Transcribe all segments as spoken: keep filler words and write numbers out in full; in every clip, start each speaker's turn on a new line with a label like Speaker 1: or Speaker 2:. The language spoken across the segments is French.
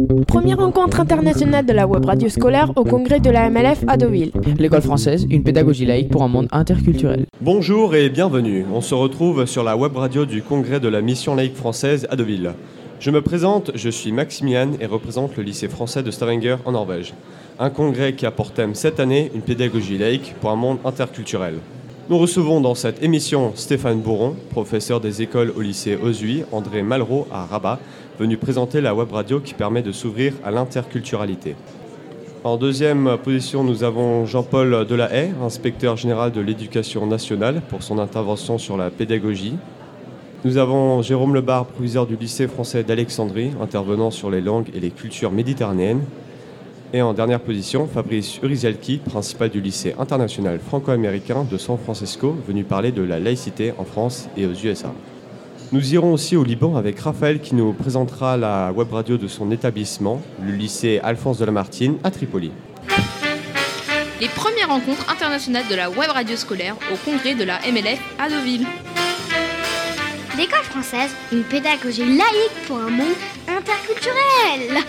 Speaker 1: Première rencontre internationale de la web radio scolaire au congrès de la M L F à Deauville.
Speaker 2: L'école française, une pédagogie laïque pour un monde interculturel.
Speaker 3: Bonjour et bienvenue. On se retrouve sur la web radio du congrès de la mission laïque française à Deauville. Je me présente, je suis Maximilian et représente le lycée français de Stavanger en Norvège. Un congrès qui a pour thème cette année une pédagogie laïque pour un monde interculturel. Nous recevons dans cette émission Stéphane Bourron, professeur des écoles au lycée Ozui, André Malraux à Rabat, venu présenter la web radio qui permet de s'ouvrir à l'interculturalité. En deuxième position, nous avons Jean-Paul Delahaye, inspecteur général de l'éducation nationale, pour son intervention sur la pédagogie. Nous avons Jérôme Lebar, proviseur du lycée français d'Alexandrie, intervenant sur les langues et les cultures méditerranéennes. Et en dernière position, Fabrice Urizialki, principal du lycée international franco-américain de San Francisco, venu parler de la laïcité en France et aux U S A. Nous irons aussi au Liban avec Raphaël qui nous présentera la web radio de son établissement, le lycée Alphonse de Lamartine à Tripoli.
Speaker 4: Les premières rencontres internationales de la web radio scolaire au congrès de la M L F à Deauville.
Speaker 5: L'école française, une pédagogie laïque pour un monde interculturel.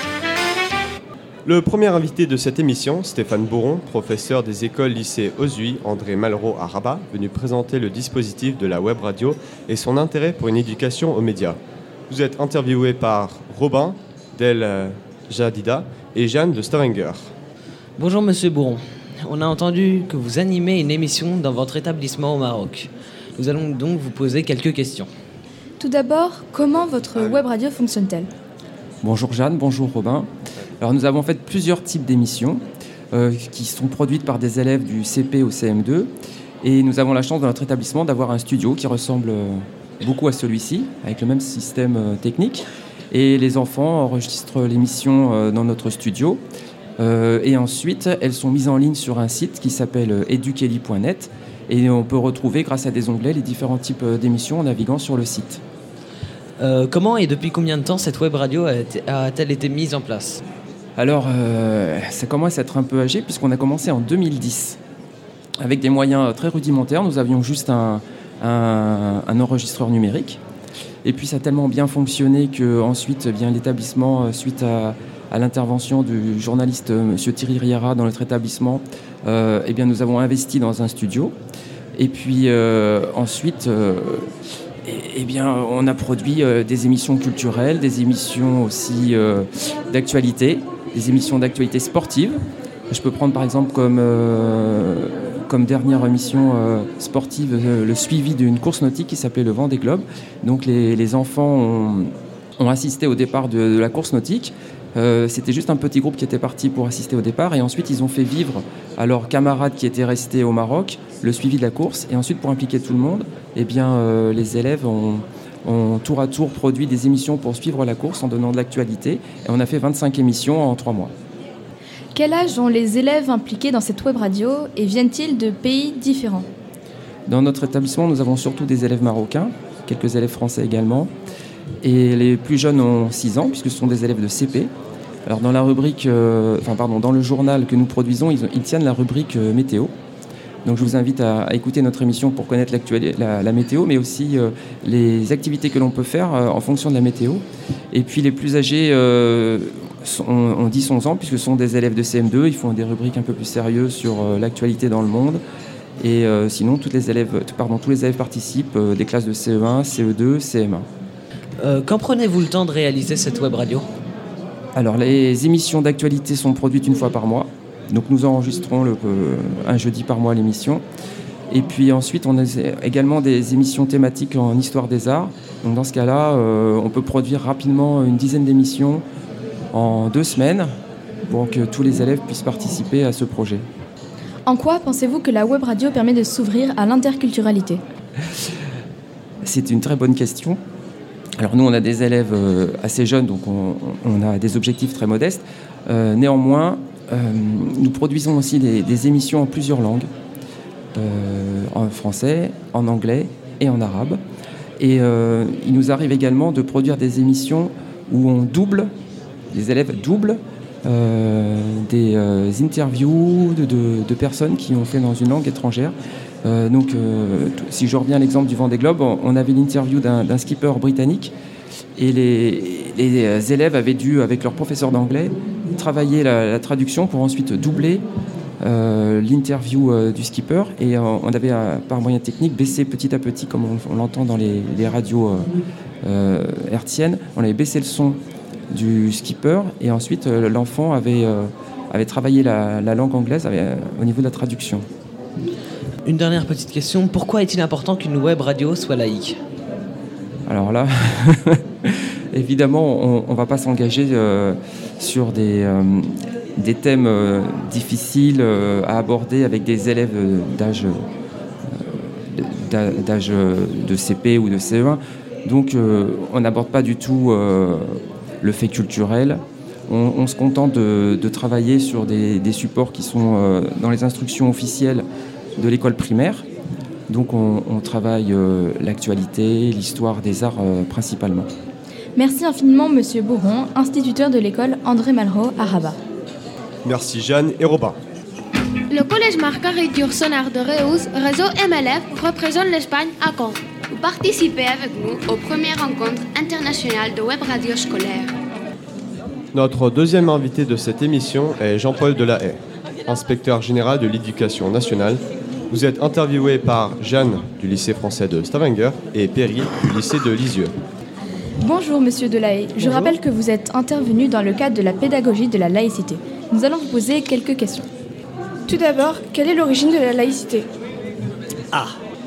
Speaker 3: Le premier invité de cette émission, Stéphane Bourron, professeur des écoles lycée Ozui, André Malraux à Rabat, venu présenter le dispositif de la web radio et son intérêt pour une éducation aux médias. Vous êtes interviewé par Robin, Del Jadida et Jeanne de Stavanger.
Speaker 6: Bonjour Monsieur Bourron. On a entendu que vous animez une émission dans votre établissement au Maroc. Nous allons donc vous poser quelques questions.
Speaker 7: Tout d'abord, comment votre web radio fonctionne-t-elle ?
Speaker 8: Bonjour Jeanne, bonjour Robin. Alors nous avons fait plusieurs types d'émissions euh, qui sont produites par des élèves du C P au C M deux et nous avons la chance dans notre établissement d'avoir un studio qui ressemble beaucoup à celui-ci avec le même système euh, technique et les enfants enregistrent l'émission euh, dans notre studio euh, et ensuite elles sont mises en ligne sur un site qui s'appelle edukeli point net et on peut retrouver grâce à des onglets les différents types d'émissions en naviguant sur le site.
Speaker 6: Euh, comment et depuis combien de temps cette web radio a-t-elle été mise en place ?
Speaker 8: Alors, euh, ça commence à être un peu âgé puisqu'on a commencé en deux mille dix. Avec des moyens très rudimentaires, nous avions juste un, un, un enregistreur numérique. Et puis ça a tellement bien fonctionné qu'ensuite, eh bien, l'établissement, suite à, à l'intervention du journaliste M. Thierry Riera dans notre établissement, euh, eh bien, nous avons investi dans un studio. Et puis euh, ensuite... Euh, Eh bien, on a produit euh, des émissions culturelles, des émissions aussi euh, d'actualité, des émissions d'actualité sportive. Je peux prendre par exemple comme, euh, comme dernière émission euh, sportive euh, le suivi d'une course nautique qui s'appelait le Vendée Globe. Donc les, les enfants ont, ont assisté au départ de, de la course nautique. Euh, c'était juste un petit groupe qui était parti pour assister au départ et ensuite ils ont fait vivre à leurs camarades qui étaient restés au Maroc le suivi de la course et ensuite pour impliquer tout le monde, eh bien, euh, les élèves ont, ont tour à tour produit des émissions pour suivre la course en donnant de l'actualité et on a fait vingt-cinq émissions en trois mois.
Speaker 7: Quel âge ont les élèves impliqués dans cette web radio et viennent-ils de pays différents ?
Speaker 8: Dans notre établissement, nous avons surtout des élèves marocains, quelques élèves français également. Et les plus jeunes ont six ans, puisque ce sont des élèves de C P. Alors dans la rubrique, euh, enfin pardon, dans le journal que nous produisons, ils, ils tiennent la rubrique euh, météo. Donc je vous invite à, à écouter notre émission pour connaître la, la météo, mais aussi euh, les activités que l'on peut faire euh, en fonction de la météo. Et puis les plus âgés euh, sont, ont dix onze ans, puisque ce sont des élèves de C M deux. Ils font des rubriques un peu plus sérieuses sur euh, l'actualité dans le monde. Et euh, sinon, toutes les élèves, pardon, tous les élèves participent euh, des classes de C E un, C E deux, C M un.
Speaker 6: Euh, quand prenez-vous le temps de réaliser cette web radio ?
Speaker 8: Alors, les émissions d'actualité sont produites une fois par mois. Donc, nous enregistrons le, euh, un jeudi par mois l'émission. Et puis ensuite, on a également des émissions thématiques en histoire des arts. Donc, dans ce cas-là, euh, on peut produire rapidement une dizaine d'émissions en deux semaines pour que tous les élèves puissent participer à ce projet.
Speaker 7: En quoi pensez-vous que la web radio permet de s'ouvrir à l'interculturalité ?
Speaker 8: C'est une très bonne question. Alors nous, on a des élèves euh, assez jeunes, donc on, on a des objectifs très modestes. Euh, néanmoins, euh, nous produisons aussi des, des émissions en plusieurs langues, euh, en français, en anglais et en arabe. Et euh, il nous arrive également de produire des émissions où on double, les élèves doublent euh, des euh, interviews de, de, de personnes qui ont fait dans une langue étrangère. Euh, donc, euh, si je reviens à l'exemple du Vendée Globe, on, on avait l'interview d'un, d'un skipper britannique Et les, les élèves avaient dû, avec leur professeur d'anglais, travailler la, la traduction pour ensuite doubler euh, l'interview euh, du skipper. Et euh, on avait, euh, par moyen technique, baissé petit à petit, comme on, on l'entend dans les, les radios euh, euh, hertziennes, on avait baissé le son du skipper. Et ensuite, euh, l'enfant avait, euh, avait travaillé la, la langue anglaise avait, euh, au niveau de la traduction.
Speaker 6: Une dernière petite question. Pourquoi est-il important qu'une web radio soit laïque ?
Speaker 8: Alors là, évidemment, on ne va pas s'engager euh, sur des, euh, des thèmes euh, difficiles euh, à aborder avec des élèves euh, d'âge, euh, d'âge de C P ou de C E un. Donc, euh, on n'aborde pas du tout euh, le fait culturel. On, on se contente de, de travailler sur des, des supports qui sont euh, dans les instructions officielles de l'école primaire. Donc on, on travaille euh, l'actualité, l'histoire des arts euh, principalement.
Speaker 7: Merci infiniment Monsieur Bourron, instituteur de l'école André Malraux à Rabat.
Speaker 3: Merci Jeanne et Robin.
Speaker 5: Le collège Marguerite Yourcenar de Reus, réseau M L F, représente l'Espagne à Caen.
Speaker 4: Vous participez avec nous aux premières rencontres internationales de web radio scolaire.
Speaker 3: Notre deuxième invité de cette émission est Jean-Paul Delahaye, inspecteur général de l'éducation nationale. Vous êtes interviewé par Jeanne du lycée français de Stavanger et Perry du lycée de Lisieux.
Speaker 7: Bonjour Monsieur Delahaye, je
Speaker 3: Bonjour.
Speaker 7: rappelle que vous êtes intervenu dans le cadre de la pédagogie de la laïcité. Nous allons vous poser quelques questions.
Speaker 1: Tout d'abord, quelle est l'origine de la laïcité ?
Speaker 9: Ah,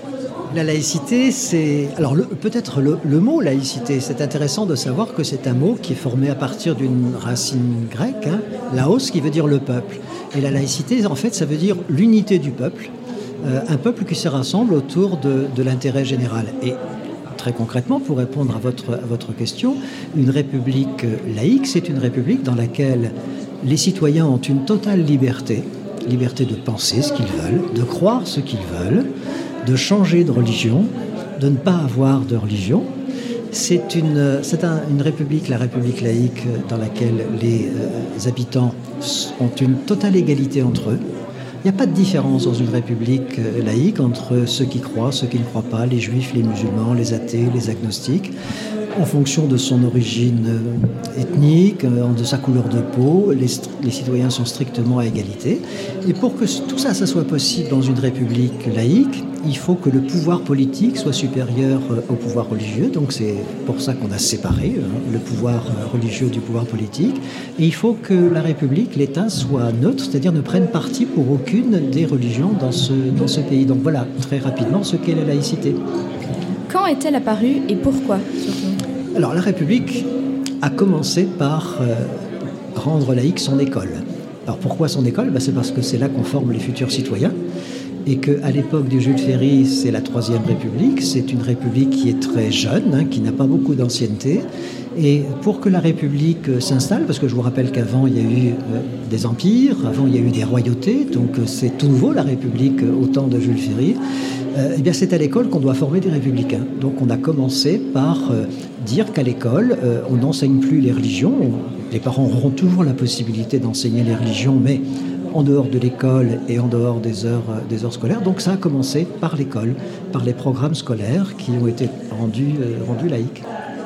Speaker 9: la laïcité, c'est... Alors le, peut-être le, le mot laïcité, c'est intéressant de savoir que c'est un mot qui est formé à partir d'une racine grecque, hein, laos, qui veut dire le peuple. Et la laïcité, en fait, ça veut dire l'unité du peuple. Euh, un peuple qui se rassemble autour de, de l'intérêt général. Et très concrètement, pour répondre à votre, à votre question, une république laïque, c'est une république dans laquelle les citoyens ont une totale liberté, liberté de penser ce qu'ils veulent, de croire ce qu'ils veulent, de changer de religion, de ne pas avoir de religion. C'est une, c'est un, une république, la république laïque, dans laquelle les euh, habitants ont une totale égalité entre eux. Il n'y a pas de différence dans une république laïque entre ceux qui croient, ceux qui ne croient pas, les juifs, les musulmans, les athées, les agnostiques, en fonction de son origine ethnique, de sa couleur de peau. Les, les citoyens sont strictement à égalité. Et pour que tout ça, ça soit possible dans une république laïque, il faut que le pouvoir politique soit supérieur au pouvoir religieux. Donc c'est pour ça qu'on a séparé hein, le pouvoir religieux du pouvoir politique. Et il faut que la République, l'État, soit neutre, c'est-à-dire ne prenne parti pour aucune des religions dans ce, dans ce pays. Donc voilà, très rapidement, ce qu'est la laïcité.
Speaker 7: Quand est-elle apparue et pourquoi surtout ?
Speaker 9: Alors la République a commencé par euh, rendre laïque son école. Alors pourquoi son école ? Ben, c'est parce que c'est là qu'on forme les futurs citoyens. Et qu'à l'époque de Jules Ferry, c'est la Troisième République. C'est une République qui est très jeune, hein, qui n'a pas beaucoup d'ancienneté. Et pour que la République euh, s'installe, parce que je vous rappelle qu'avant, il y a eu euh, des empires, avant, il y a eu des royautés, donc euh, c'est tout nouveau, la République, euh, au temps de Jules Ferry. Euh, eh bien, c'est à l'école qu'on doit former des républicains. Donc on a commencé par euh, dire qu'à l'école, euh, on n'enseigne plus les religions. Les parents auront toujours la possibilité d'enseigner les religions, mais en dehors de l'école et en dehors des heures, des heures scolaires. Donc ça a commencé par l'école, par les programmes scolaires qui ont été rendus, euh, rendus laïques.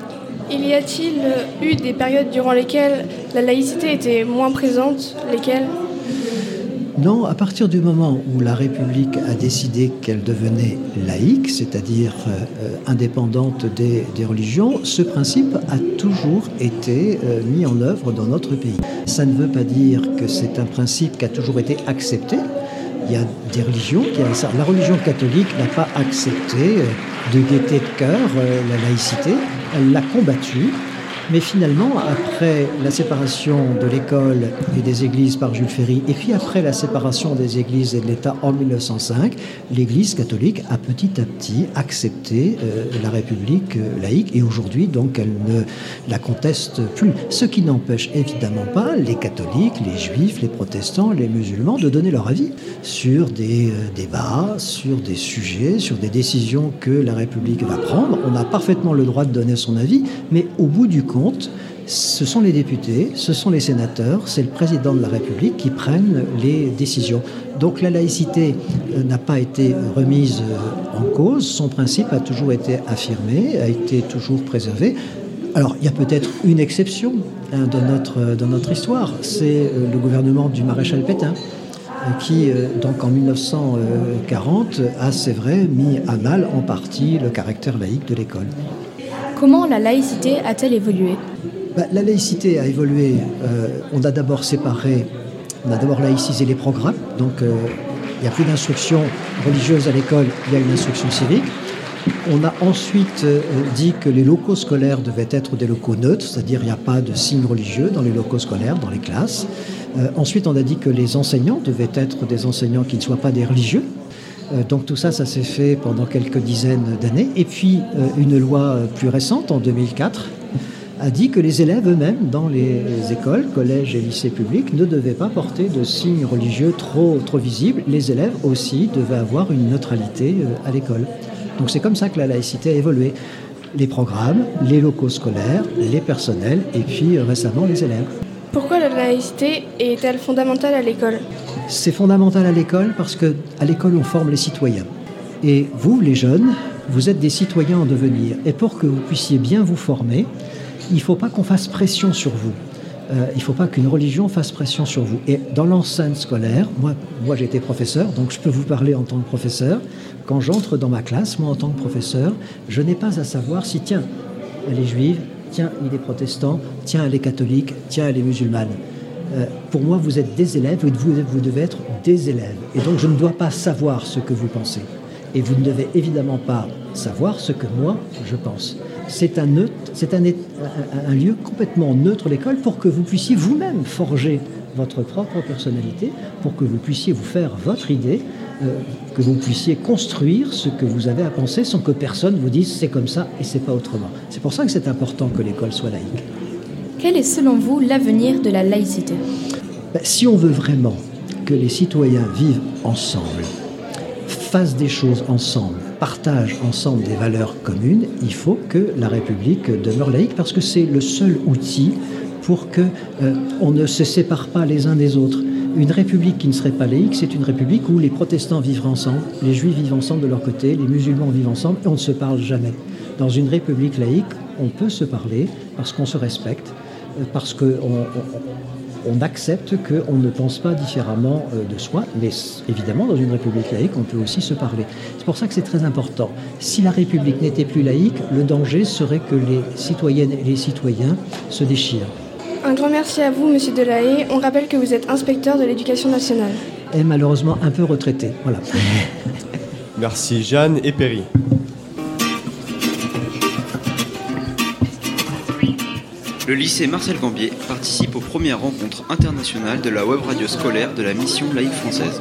Speaker 1: Il y a-t-il eu des périodes durant lesquelles la laïcité était moins présente ? Lesquelles ?
Speaker 9: Non, à partir du moment où la République a décidé qu'elle devenait laïque, c'est-à-dire euh, indépendante des, des religions, ce principe a toujours été euh, mis en œuvre dans notre pays. Ça ne veut pas dire que c'est un principe qui a toujours été accepté. Il y a des religions qui avaient ça. La religion catholique n'a pas accepté euh, de gaieté de cœur euh, la laïcité. Elle l'a combattue. Mais finalement, après la séparation de l'école et des églises par Jules Ferry, et puis après la séparation des églises et de l'État en mille neuf cent cinq, l'Église catholique a petit à petit accepté euh, la République euh, laïque, et aujourd'hui, donc, elle ne la conteste plus. Ce qui n'empêche évidemment pas les catholiques, les juifs, les protestants, les musulmans de donner leur avis sur des euh, débats, sur des sujets, sur des décisions que la République va prendre. On a parfaitement le droit de donner son avis, mais au bout du compte, ce sont les députés, ce sont les sénateurs, c'est le président de la République qui prennent les décisions. Donc la laïcité euh, n'a pas été remise euh, en cause, son principe a toujours été affirmé, a été toujours préservé. Alors, il y a peut-être une exception hein, dans, notre, dans notre histoire, c'est euh, le gouvernement du maréchal Pétain, euh, qui, euh, donc en dix-neuf cent quarante, a, c'est vrai, mis à mal en partie le caractère laïque de l'école.
Speaker 7: Comment la laïcité a-t-elle évolué ?
Speaker 9: Bah, la laïcité a évolué. Euh, on a d'abord séparé, on a d'abord laïcisé les programmes. Donc, euh, il n'y a plus d'instruction religieuse à l'école, il y a une instruction civique. On a ensuite euh, dit que les locaux scolaires devaient être des locaux neutres, c'est-à-dire il n'y a pas de signes religieux dans les locaux scolaires, dans les classes. Euh, ensuite, on a dit que les enseignants devaient être des enseignants qui ne soient pas des religieux. Euh, donc tout ça, ça s'est fait pendant quelques dizaines d'années. Et puis, euh, une loi plus récente, en deux mille quatre, a dit que les élèves eux-mêmes, dans les écoles, collèges et lycées publics, ne devaient pas porter de signes religieux trop, trop visibles. Les élèves aussi devaient avoir une neutralité euh, à l'école. Donc c'est comme ça que la laïcité a évolué. Les programmes, les locaux scolaires, les personnels et puis euh, récemment les élèves.
Speaker 1: Pourquoi la laïcité est-elle fondamentale à l'école ?
Speaker 9: C'est fondamental à l'école parce qu'à l'école on forme les citoyens. Et vous, les jeunes, vous êtes des citoyens en devenir. Et pour que vous puissiez bien vous former, il ne faut pas qu'on fasse pression sur vous. Euh, il ne faut pas qu'une religion fasse pression sur vous. Et dans l'enceinte scolaire, moi, moi j'ai été professeur, donc je peux vous parler en tant que professeur. Quand j'entre dans ma classe, moi en tant que professeur, je n'ai pas à savoir si, tiens, elle est juive, tiens, il est protestant, tiens, elle est catholique, tiens, elle est musulmane. Euh, pour moi, vous êtes des élèves, vous, vous devez être des élèves. Et donc, je ne dois pas savoir ce que vous pensez. Et vous ne devez évidemment pas savoir ce que moi, je pense. C'est un, neutre, c'est un, un, un lieu complètement neutre, l'école, pour que vous puissiez vous-même forger votre propre personnalité, pour que vous puissiez vous faire votre idée, euh, que vous puissiez construire ce que vous avez à penser sans que personne vous dise c'est comme ça et c'est pas autrement. C'est pour ça que c'est important que l'école soit laïque.
Speaker 7: Quel est selon vous l'avenir de la laïcité ?
Speaker 9: Ben, si on veut vraiment que les citoyens vivent ensemble, fassent des choses ensemble, partagent ensemble des valeurs communes, il faut que la République demeure laïque parce que c'est le seul outil pour qu'on euh, ne se sépare pas les uns des autres. Une république qui ne serait pas laïque, c'est une république où les protestants vivent ensemble, les juifs vivent ensemble de leur côté, les musulmans vivent ensemble et on ne se parle jamais. Dans une république laïque, on peut se parler parce qu'on se respecte, parce qu'on on, on accepte qu'on ne pense pas différemment de soi, mais évidemment, dans une république laïque, on peut aussi se parler. C'est pour ça que c'est très important. Si la République n'était plus laïque, le danger serait que les citoyennes et les citoyens se déchirent.
Speaker 1: Un grand merci à vous, Monsieur Delahaye. On rappelle que vous êtes inspecteur de l'éducation nationale.
Speaker 9: Et malheureusement un peu retraité. Voilà.
Speaker 3: Merci Jeanne et Perry.
Speaker 10: Le lycée Marcel Gambier participe aux premières rencontres internationales de la web radio scolaire de la mission laïque française.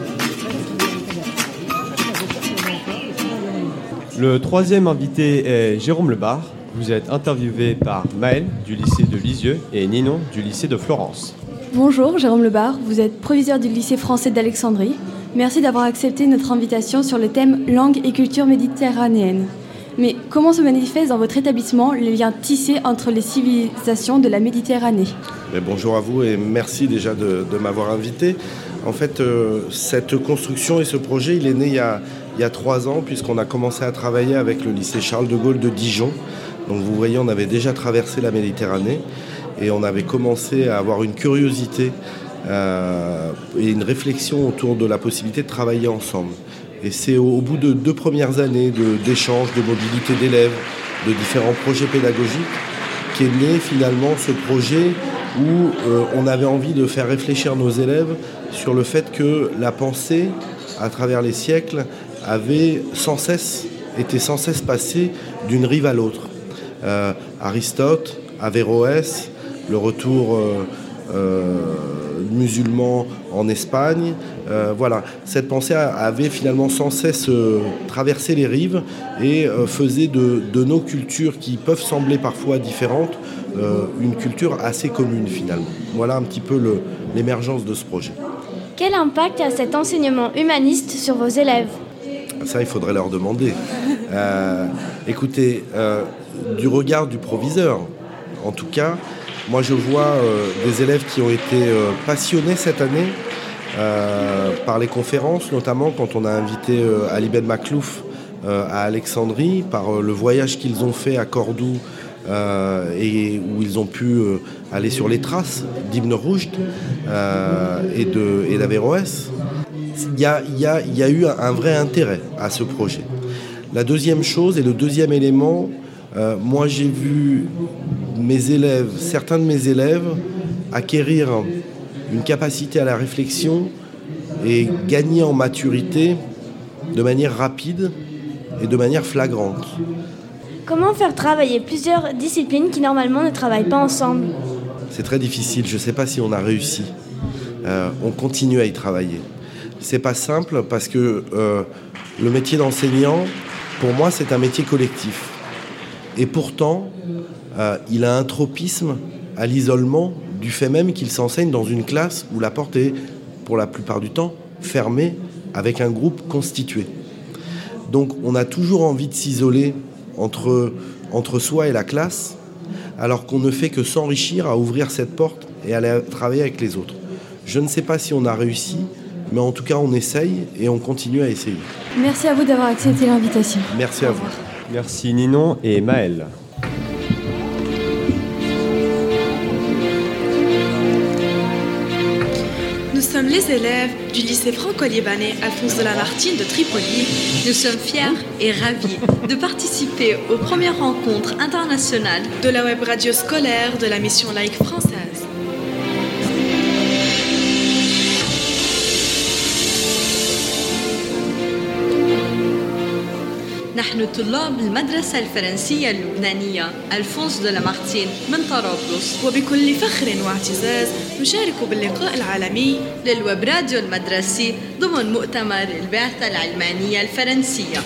Speaker 3: Le troisième invité est Jérôme Lebar. Vous êtes interviewé par Maëlle du lycée de Lisieux et Ninon du lycée de Florence.
Speaker 11: Bonjour Jérôme Lebar, vous êtes proviseur du lycée français d'Alexandrie. Merci d'avoir accepté notre invitation sur le thème langue et culture méditerranéenne. Mais comment se manifestent dans votre établissement les liens tissés entre les civilisations de la Méditerranée ?
Speaker 12: Mais bonjour à vous et merci déjà de, de m'avoir invité. En fait, euh, cette construction et ce projet, il est né il y a, il y a trois ans puisqu'on a commencé à travailler avec le lycée Charles de Gaulle de Dijon. Donc vous voyez, on avait déjà traversé la Méditerranée et on avait commencé à avoir une curiosité euh, et une réflexion autour de la possibilité de travailler ensemble. Et c'est au, au bout de deux premières années de, d'échanges, de mobilité d'élèves, de différents projets pédagogiques qu'est né finalement ce projet où euh, on avait envie de faire réfléchir nos élèves sur le fait que la pensée, à travers les siècles, avait sans cesse, était sans cesse passée d'une rive à l'autre. Euh, Aristote, Averroès, le retour euh, euh, musulman en Espagne, euh, voilà. Cette pensée avait finalement sans cesse euh, traversé les rives et euh, faisait de, de nos cultures qui peuvent sembler parfois différentes, euh, une culture assez commune finalement. Voilà un petit peu le, l'émergence de ce projet.
Speaker 5: Quel impact a cet enseignement humaniste sur vos élèves ?
Speaker 12: Ça, il faudrait leur demander. Euh, écoutez, euh, du regard du proviseur, en tout cas, moi je vois euh, des élèves qui ont été euh, passionnés cette année euh, par les conférences, notamment quand on a invité euh, Ali Ben Maklouf euh, à Alexandrie, par euh, le voyage qu'ils ont fait à Cordoue euh, et où ils ont pu euh, aller sur les traces d'Ibn Rushd euh, et, de, et d'Averroès. Il y a, il y a, il y a eu un vrai intérêt à ce projet. La deuxième chose et le deuxième élément, euh, moi j'ai vu mes élèves, certains de mes élèves acquérir une capacité à la réflexion et gagner en maturité de manière rapide et de manière flagrante.
Speaker 13: Comment faire travailler plusieurs disciplines qui normalement ne travaillent pas ensemble ?
Speaker 12: C'est très difficile, je ne sais pas si on a réussi. Euh, on continue à y travailler. C'est pas simple parce que euh, le métier d'enseignant, pour moi, c'est un métier collectif. Et pourtant, euh, il a un tropisme à l'isolement du fait même qu'il s'enseigne dans une classe où la porte est, pour la plupart du temps, fermée avec un groupe constitué. Donc on a toujours envie de s'isoler entre, entre soi et la classe, alors qu'on ne fait que s'enrichir à ouvrir cette porte et aller travailler avec les autres. Je ne sais pas si on a réussi, mais en tout cas on essaye et on continue à essayer.
Speaker 11: Merci à vous d'avoir accepté l'invitation.
Speaker 12: Merci à vous.
Speaker 3: Merci Ninon et Maëlle.
Speaker 14: Nous sommes les élèves du lycée franco-libanais Alphonse de Lamartine de Tripoli.
Speaker 4: Nous sommes fiers et ravis de participer aux premières rencontres internationales
Speaker 14: de la web radio scolaire de la mission laïque française.
Speaker 4: نحن طلاب المدرسة الفرنسية اللبنانية ألفونس دو لامارتين من طرابلس،
Speaker 14: وبكل فخر واعتزاز نشارك باللقاء العالمي
Speaker 4: للويب راديو المدرسي ضمن مؤتمر البعثة العلمانية الفرنسية.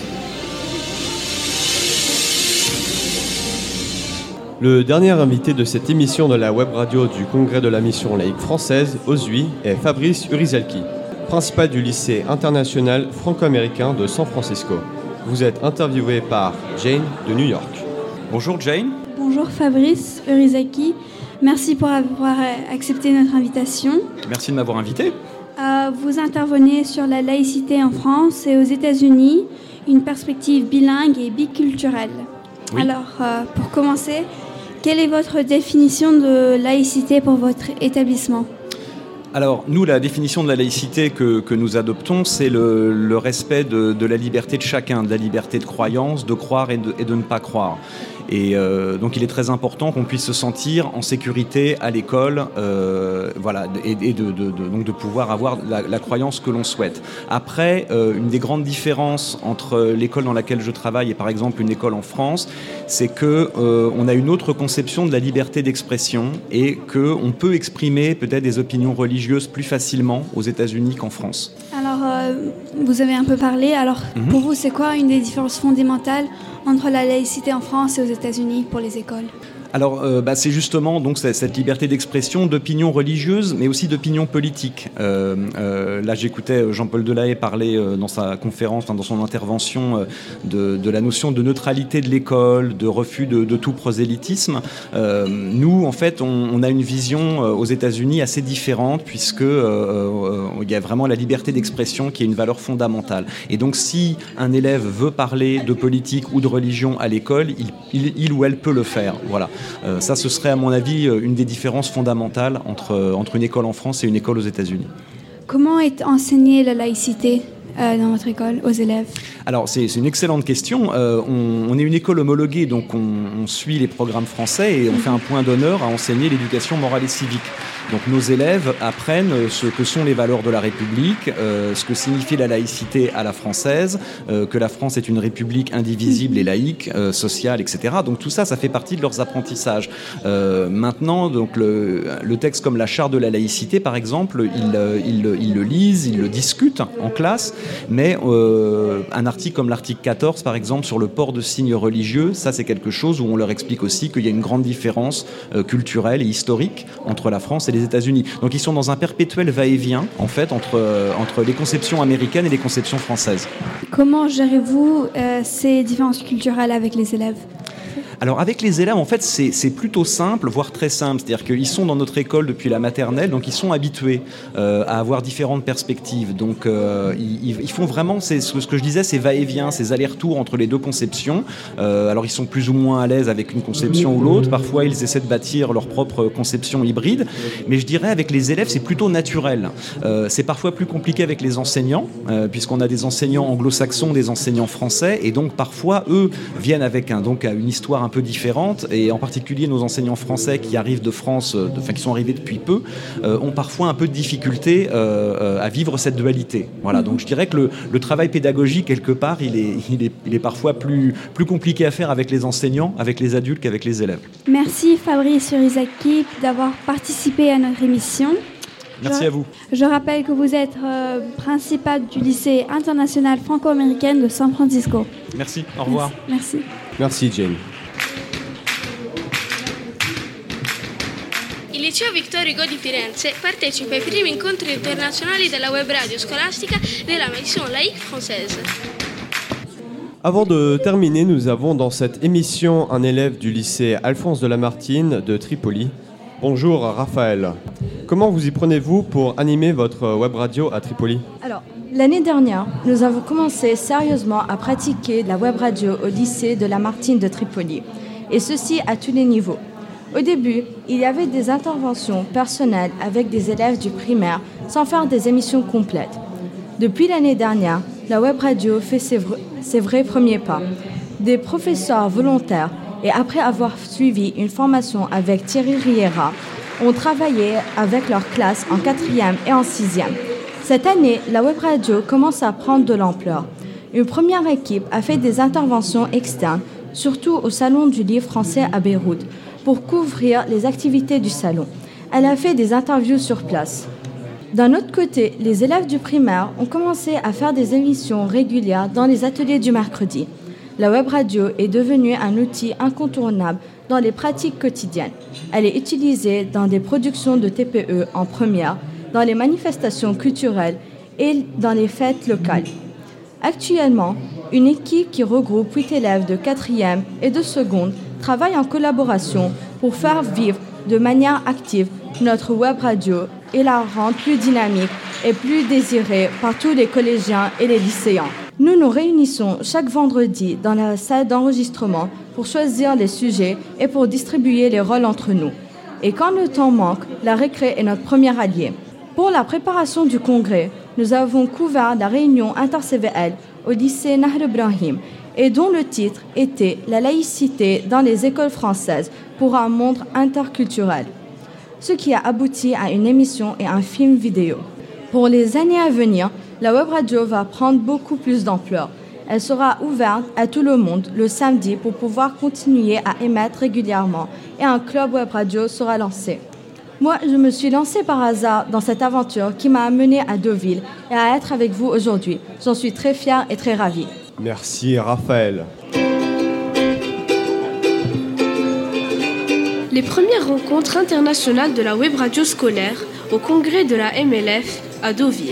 Speaker 3: Le dernier invité de cette émission de la web radio du Congrès de la Mission laïque française, O S U I, est Fabrice Urizelki, principal du lycée international franco-américain de San Francisco. Vous êtes interviewé par Jane de New York.
Speaker 15: Bonjour Jane.
Speaker 16: Bonjour Fabrice Urizelki. Merci pour avoir accepté notre invitation.
Speaker 15: Merci de m'avoir invité.
Speaker 16: Euh, vous intervenez sur la laïcité en France et aux États-Unis, une perspective bilingue et biculturelle. Oui. Alors, euh, pour commencer, quelle est votre définition de laïcité pour votre établissement ?
Speaker 15: Alors, nous, la définition de la laïcité que, que nous adoptons, c'est le, le respect de, de la liberté de chacun, de la liberté de croyance, de croire et de, et de ne pas croire. Et euh, donc, il est très important qu'on puisse se sentir en sécurité à l'école, euh, voilà, et, et de, de, de, donc de pouvoir avoir la, la croyance que l'on souhaite. Après, euh, une des grandes différences entre l'école dans laquelle je travaille et par exemple une école en France, c'est que euh, on a une autre conception de la liberté d'expression et que on peut exprimer peut-être des opinions religieuses plus facilement aux États-Unis qu'en France.
Speaker 16: Alors, euh, vous avez un peu parlé. Alors, mm-hmm. pour vous, c'est quoi une des différences fondamentales entre la laïcité en France et aux États-Unis pour les écoles ?
Speaker 15: Alors, euh, bah, c'est justement donc cette liberté d'expression, d'opinion religieuse, mais aussi d'opinion politique. Euh, euh, là, j'écoutais Jean-Paul Delahaye parler euh, dans sa conférence, hein, dans son intervention, euh, de, de la notion de neutralité de l'école, de refus de, de tout prosélytisme. Euh, nous, en fait, on, on a une vision euh, aux États-Unis assez différente, puisque euh, euh, il y a vraiment la liberté d'expression qui est une valeur fondamentale. Et donc, si un élève veut parler de politique ou de religion à l'école, il, il, il ou elle peut le faire. Voilà. Euh, ça, ce serait à mon avis une des différences fondamentales entre, entre une école en France et une école aux États-Unis.
Speaker 16: Comment est enseignée la laïcité euh, dans votre école aux élèves ?
Speaker 15: Alors, c'est, c'est une excellente question. Euh, on, on est une école homologuée, donc on, on suit les programmes français et on fait un point d'honneur à enseigner l'éducation morale et civique. Donc nos élèves apprennent ce que sont les valeurs de la République, euh, ce que signifie la laïcité à la française, euh, que la France est une république indivisible et laïque, euh, sociale, et cetera. Donc tout ça, ça fait partie de leurs apprentissages. Euh, maintenant, donc le, le texte comme la charte de la laïcité, par exemple, ils, euh, ils, ils le lisent, ils le discutent en classe, mais euh, un article comme l'article quatorze, par exemple, sur le port de signes religieux, ça c'est quelque chose où on leur explique aussi qu'il y a une grande différence euh, culturelle et historique entre la France et les États-Unis. Donc ils sont dans un perpétuel va-et-vient en fait entre, euh, entre les conceptions américaines et les conceptions françaises.
Speaker 16: Comment gérez-vous euh, ces différences culturelles avec les élèves ?
Speaker 15: Alors avec les élèves, en fait, c'est, c'est plutôt simple, voire très simple. C'est-à-dire qu'ils sont dans notre école depuis la maternelle, donc ils sont habitués euh, à avoir différentes perspectives. Donc euh, ils, ils font vraiment, c'est, ce que je disais, ces va-et-vient, ces allers-retours entre les deux conceptions. Euh, alors ils sont plus ou moins à l'aise avec une conception ou l'autre. Parfois ils essaient de bâtir leur propre conception hybride. Mais je dirais avec les élèves, c'est plutôt naturel. Euh, c'est parfois plus compliqué avec les enseignants, euh, puisqu'on a des enseignants anglo-saxons, des enseignants français, et donc parfois eux viennent avec un, donc, une histoire un peu différente, et en particulier nos enseignants français qui arrivent de France, de, enfin qui sont arrivés depuis peu, euh, ont parfois un peu de difficulté euh, à vivre cette dualité. Voilà, donc je dirais que le, le travail pédagogique quelque part, il est, il est, il est parfois plus, plus compliqué à faire avec les enseignants, avec les adultes qu'avec les élèves.
Speaker 16: Merci Fabrice Urizaki d'avoir participé à notre émission.
Speaker 15: Merci
Speaker 16: je,
Speaker 15: à vous.
Speaker 16: Je rappelle que vous êtes euh, principal du lycée international franco-américain de San Francisco.
Speaker 15: Merci, au revoir.
Speaker 16: Merci.
Speaker 3: Merci Jane.
Speaker 17: Il liceo Vittorio Hugo di Firenze partecipa ai primi incontri internazionali della web radio scolastica della mission laïque française.
Speaker 3: Avant de terminer, nous avons dans cette émission un élève du lycée Alphonse de Lamartine de Tripoli. Bonjour Raphaël. Comment vous y prenez-vous pour animer votre web radio à Tripoli ?
Speaker 18: Alors, l'année dernière, nous avons commencé sérieusement à pratiquer la web radio au lycée de Lamartine de Tripoli, et ceci à tous les niveaux. Au début, il y avait des interventions personnelles avec des élèves du primaire sans faire des émissions complètes. Depuis l'année dernière, la web radio fait ses, vr- ses vrais premiers pas. Des professeurs volontaires et après avoir suivi une formation avec Thierry Riera, ont travaillé avec leur classe en quatrième et en sixième. Cette année, la web radio commence à prendre de l'ampleur. Une première équipe a fait des interventions externes, surtout au Salon du Livre français à Beyrouth, pour couvrir les activités du salon. Elle a fait des interviews sur place. D'un autre côté, les élèves du primaire ont commencé à faire des émissions régulières dans les ateliers du mercredi. La web radio est devenue un outil incontournable dans les pratiques quotidiennes. Elle est utilisée dans des productions de T P E en première, dans les manifestations culturelles et dans les fêtes locales. Actuellement, une équipe qui regroupe huit élèves de quatrième et de seconde travaille en collaboration pour faire vivre de manière active notre web radio et la rendre plus dynamique et plus désirée par tous les collégiens et les lycéens. Nous nous réunissons chaque vendredi dans la salle d'enregistrement pour choisir les sujets et pour distribuer les rôles entre nous. Et quand le temps manque, la récré est notre premier allié. Pour la préparation du congrès, nous avons couvert la réunion inter-C V L au lycée Nahr Ibrahim et dont le titre était « La laïcité dans les écoles françaises pour un monde interculturel », ce qui a abouti à une émission et un film vidéo. Pour les années à venir, la web radio va prendre beaucoup plus d'ampleur. Elle sera ouverte à tout le monde le samedi pour pouvoir continuer à émettre régulièrement et un club web radio sera lancé. Moi, je me suis lancée par hasard dans cette aventure qui m'a amenée à Deauville et à être avec vous aujourd'hui. J'en suis très fière et très ravie.
Speaker 3: Merci Raphaël.
Speaker 1: Les premières rencontres internationales de la web radio scolaire au congrès de la M L F à Deauville.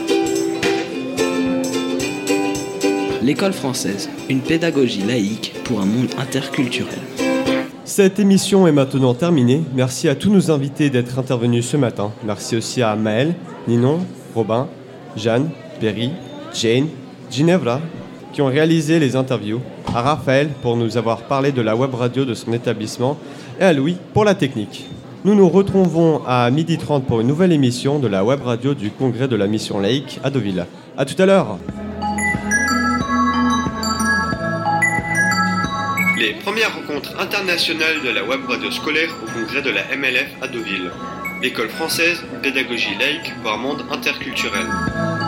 Speaker 10: L'école française, une pédagogie laïque pour un monde interculturel.
Speaker 3: Cette émission est maintenant terminée. Merci à tous nos invités d'être intervenus ce matin. Merci aussi à Maël, Ninon, Robin, Jeanne, Perry, Jane, Ginevra, qui ont réalisé les interviews, à Raphaël pour nous avoir parlé de la web radio de son établissement et à Louis pour la technique. Nous nous retrouvons à midi trente pour une nouvelle émission de la web radio du congrès de la mission laïque à Deauville. A tout à l'heure. Les premières rencontres internationales de la web radio scolaire au congrès de la M L F à Deauville. L'école française, pédagogie laïque pour un monde interculturel.